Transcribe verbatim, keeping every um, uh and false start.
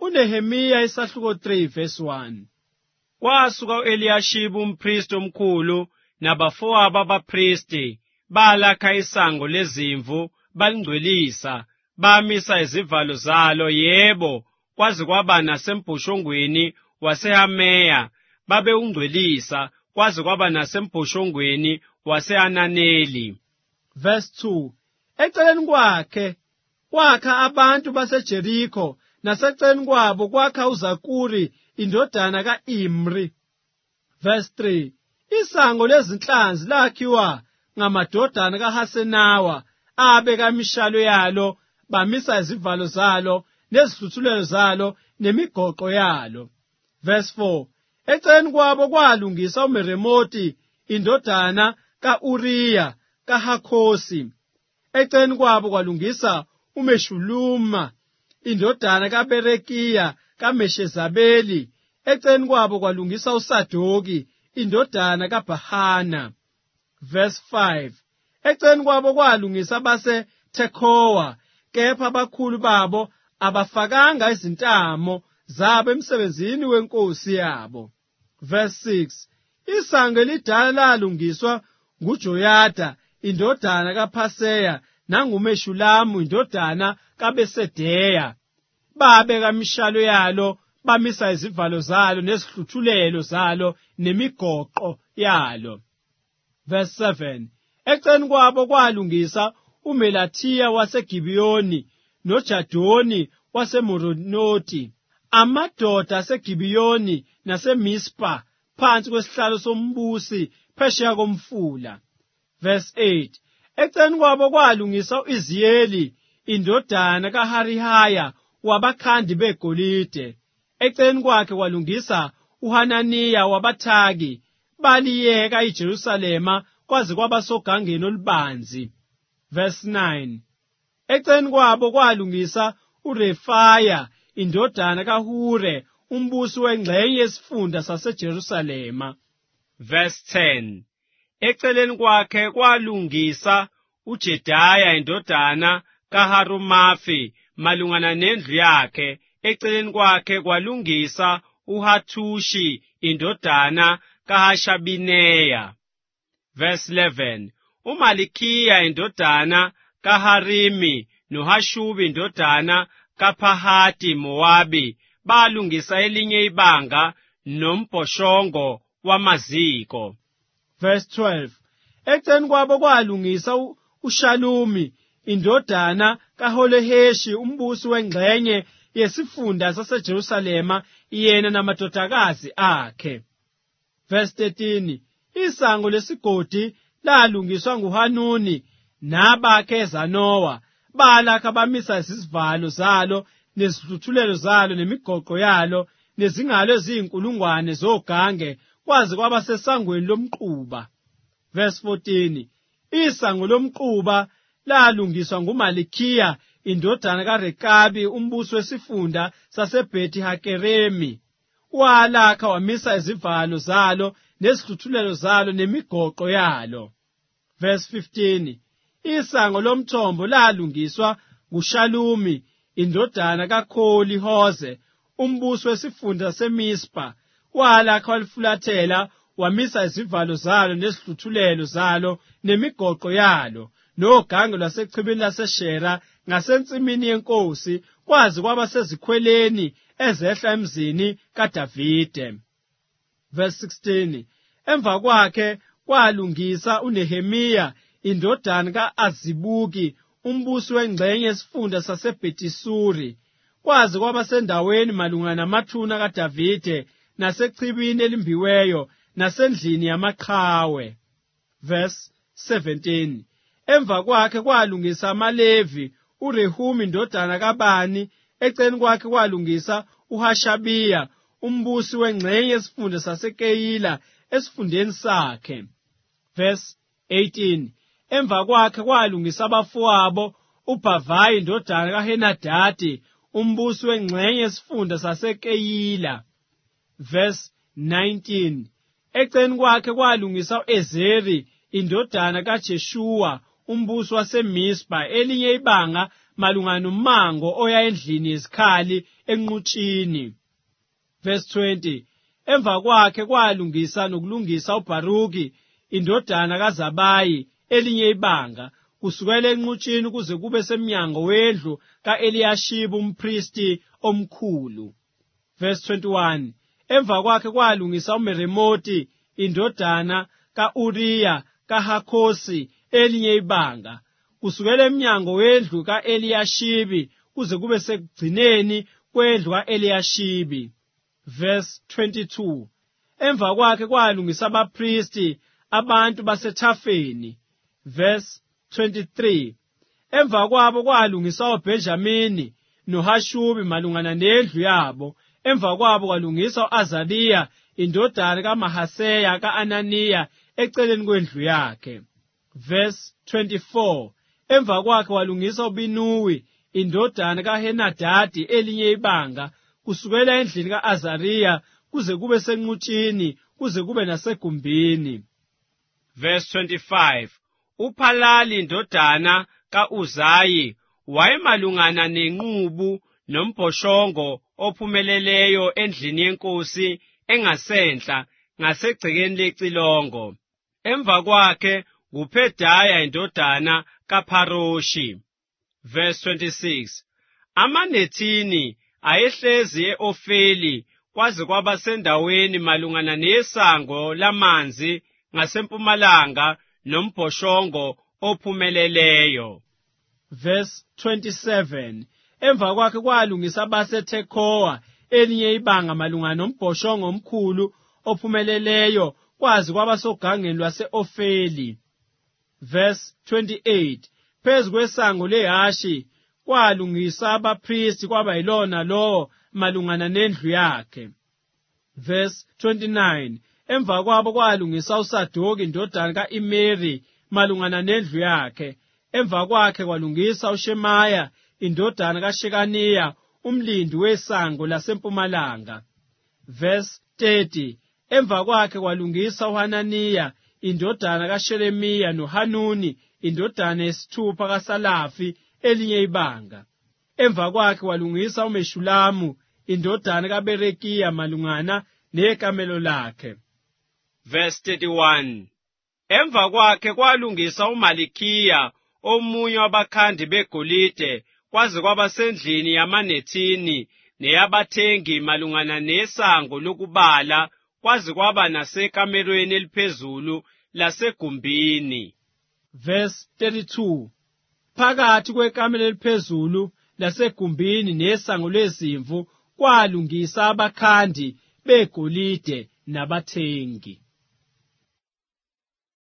uNehemiya isahluko three verse one. Kwasuka u-Eliyashibi umpristi omkhulu nabafowabo abapristi balakha isango lezimvu balingcwelisa bamisa izivalo zalo yebo kwaze kwaba nasembhoshongweni waseHameya babeungcwelisa kwaze kwaba nasembhoshongweni waseHananeli. Verse two. Eceleni kwakhe kwakha abantu baseJerikho naseceleni kwabo kwakha uZakuri indodana ka-Imri. Verse three. Isango lezinhlanzi lakhiwa ngamadodana kaHasenawa abeka imishalo yalo bamisa izivalo zalo nezihluthulelo zalo nemigoqo yalo. Verse four. Eceleni kwabo kwalungisa uMeremoti indodana ka-Uriya kaHakhosi. Eceleni kwabo kwalungisa uMeshuluma indodana kaBerekiya kaMeshezabeli. Eceleni kwabo kwalungisa uSadoki indodana kaBhahana. Verse five. Eceleni kwabo kwalungisa baseTekhowa, kepha abakhulu babo abafakanga izintamo zabo emsebenzini wenkosi yabo. Verse six. Isango elidala lalungiswa nguJoyada indodana kaPhaseya nanguMeshulamu indodana kaBesedeya. Babeka imishalo yalo bamisa izivalo zalo nezihluthulelo zalo nemigoqo yalo. Verse seven. Eceleni kwabo kwalungisa uMelathiya waseGibiyoni noJadoni waseMoronoti, amadoda aseGibiyoni naseMispa phansi kwesihlalo sombusi phesheya komfula. Verse eight. Eceleni kwabo kwalungisa u-Iziyeli indodana kaHarihaya wabakhandi begolide. Eceleni kwakhe kwalungisa uHananiya wabathaki, baliyeka iJerusalema kwaze kwaba sogangeni olubanzi. Verse nine. Eceleni kwabo kwalungisa uRefaya indodana kaHure umbusi wengxenye yesifunda saseJerusalema. Verse ten. Eceleni kwakhe kwalungisa uJedaya indodana kaHarumafi malungana nendlu yakhe. Eceleni kwakhe kwalungisa uHathushi indodana kaHashabineya. Verse eleven. uMalikiya indodana kaHarimi noHashubi indodana kaPhahati Mowabi balungisa elinye ibanga nombhoshongo wamaziko. Verse twelve. Eceleni kwabo kwalungisa uShalumi indodana kaHoloheshi umbusi wengxenye yesifunda saseJerusalema yena namadodakazi akhe. Verse thirteen. Isango lesigodi lalungiswa nguHanuni nabakhe eZanowa, balakha bamisa izivalo zalo nezihluthulelo zalo nemigoqo yalo nezingalo eziyinkulungwane zogange kwaze kwaba sesangweni lomquba. Verse fourteen. Isango lomquba lalungiswa nguMalikiya indodana kaRekabi umbusi wesifunda saseBhethi Hakeremi, walakha wamisa izivalo zalo nezihluthulelo zalo nemigoqo yalo. Verse fifteen. Isango lomthombo lalungiswa nguShalumi indodana kaKholi-Hoze umbusi wesifunda seMispa, walakha walifulathela wamisa izivalo zalo nezihluthulelo zalo nemigoqo yalo nogange lwasechibini laseShera ngasensimini yenkosi kwaze kwaba sezikhweleni ezehla emzini kaDavide. Verse sixteen. Emva kwakhe kwalungisa uNehemiya indodana ka-Azibuki umbusi wengxenye yesifunda saseBhetisuri, kwaze kwaba sendaweni malungana namathuna kaDavide nasechibini elimbiweyo nasendlini yamaqhawe. Verse seventeen. Emva kwakhe kwalungisa amaLevi uRehumi indodana kaBani. Eceleni kwakhe kwalungisa uHashabiya umbusi wengxenye yesifunda saseKeyila esifundeni sakhe. Verse eighteen. Emva kwakhe kwalungisa abafowabo uBhavayi indodana kaHenadadi umbusi wengxenye yesifunda saseKeyila. Verse nineteen. Eceleni kwakhe kwalungisa u-Ezeri indodana kaJeshuwa umbusi waseMispa elinye ibanga malungana nommango oya endlini yezikhali enqutshini. Verse twenty. Emva kwakhe kwalungisa nokulungisa uBaruki indodana kaZabayi elinye ibanga kusukela enqutshini kuze kube semnyango wendlu ka-Eliyashibi umpristi omkhulu. Verse twenty-one. Emva kwakhe kwalungisa uMeremoti indodana ka-Uriya kaHakhosi elinye ibanga kusukela emnyango wendlu ka-Eliyashibi kuze kube sekugcineni kwendlu ka-Eliyashibi. Verse twenty-two. Emva kwakhe kwalungisa abapristi abantu basethafeni. Verse twenty-three. Emva kwabo kwalungisa uBenjamini noHashubi malungana nendlu yabo. Emva kwabo kwalungisa u-Azariya indodana kaMahaseya ka-Ananiya eceleni kwendlu yakhe. Verse twenty-four. Emva kwakhe kwalungisa uBinuwi indodana kaHenadadi elinye ibanga kusukela endlini ka-Azariya kuze kube senqutshini kuze kube nasegumbini. Verse twenty-five. uPhalali indodana ka-Uzayi wayemalungana nenqubu nombhoshongo ophumeleleyo endlini yenkosi engasenhla ngasegcekeni lecilongo. Emva kwakhe nguPhedaya indodana kaPharoshi. Verse twenty-six. AmaNethini ayehlezi e-Ofeli kwaze kwaba sendaweni malungana nesango lamanzi ngasempumalanga nombhoshongo ophumeleleyo. Verse twenty-seven. Emva kwakhe kwalungisa abaseTekhowa elinye ibanga malungana nombhoshongo omkhulu ophumeleleyo kwazi kwabasogangeni lwase-Ofeli. Verse twenty-eight. Phezu kwesango leHashi kwalungisa abapristi kwaba yilona lowo malungana nendlu yakhe. Verse twenty-nine. Emva kwabo kwalungisa uSadoki indodana ka-Imeri malungana nendlu yakhe. Emva kwakhe kwalungisa uShemaya indodana kaShekaniya umlindi wesango lasempumalanga. Verse thirty. Emva kwakhe kwalungisa uHananiya indodana kaShelemiya noHanuni indodana yesithupha kaSalafi elinye ibanga. Emva kwakhe kwalungisa uMeshulamu indodana kaBerekiya malungana nekamelo lakhe. Verse thirty-one. Emva kwakhe kwalungisa uMalikiya omunye wabakhandi begolide kwaze kwaba sendlini yamaNethini neyabathengi malungana nesango lokubala kwaze kwaba nasekamerweni eliphezulu lasegumbini. Verse thirty-two. Phakathi kwekamelo eliphezulu lasegumbini nesango lezimvu kwalungisa abakhandi begolide nabathengi.